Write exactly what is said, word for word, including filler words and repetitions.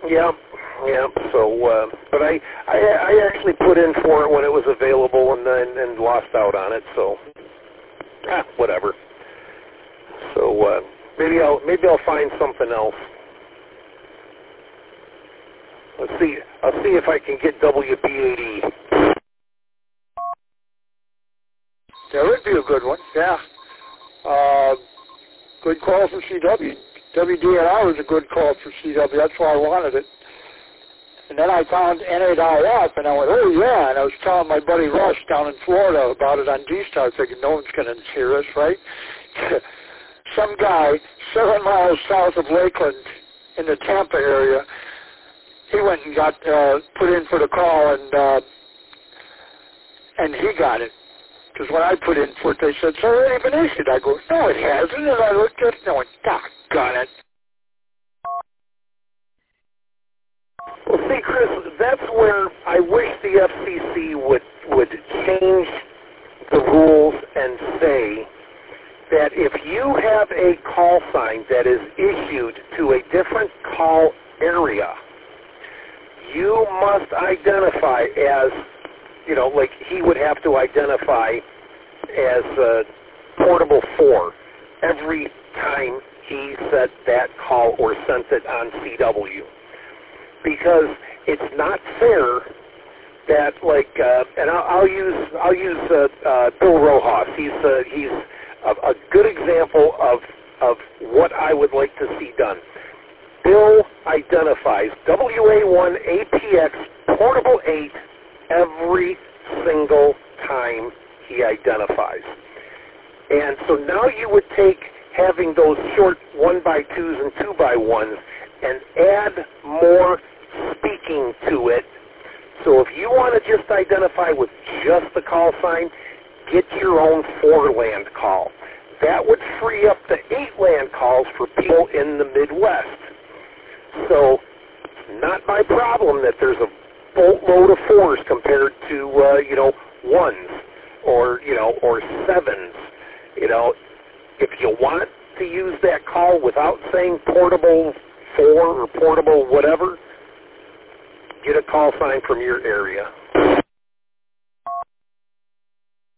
Yeah, yeah. So, uh, but I, I, I actually put in for it when it was available and and, and lost out on it. So, ah, whatever. So uh, maybe I'll maybe I'll find something else. Let's see. I'll see if I can get W B eighty. That would be a good one. Yeah. Uh, good call for C W. W D N R was a good call for C W. That's why I wanted it. And then I found N eight I F, and I went, oh, yeah. And I was telling my buddy Rush down in Florida about it on D-Star, thinking no one's going to hear us, right? Some guy seven miles south of Lakeland in the Tampa area, he went and got uh, put in for the call, and uh, and he got it. Because when I put in for it, they said, it's already been issued. I go, no, it hasn't. And I looked at it and I went, doggone it. Well, see, Chris, that's where I wish the F C C would would change the rules and say that if you have a call sign that is issued to a different call area, you must identify as, you know, like he would have to identify as uh, portable four every time he said that call or sent it on C W. Because it's not fair that, like, uh, and I'll, I'll use I'll use uh, uh, Bill Rojas. He's uh, he's a, a good example of of what I would like to see done. Bill identifies W A one A P X Portable eight every single time he identifies. And so now you would take having those short one by twos and two by ones and add more speaking to it. So if you want to just identify with just the call sign, get your own four-land call. That would free up the eight-land calls for people in the Midwest. So not my problem that there's a boatload of fours compared to, uh, you know, ones or, you know, or sevens. You know, if you want to use that call without saying portable four or portable whatever, get a call sign from your area.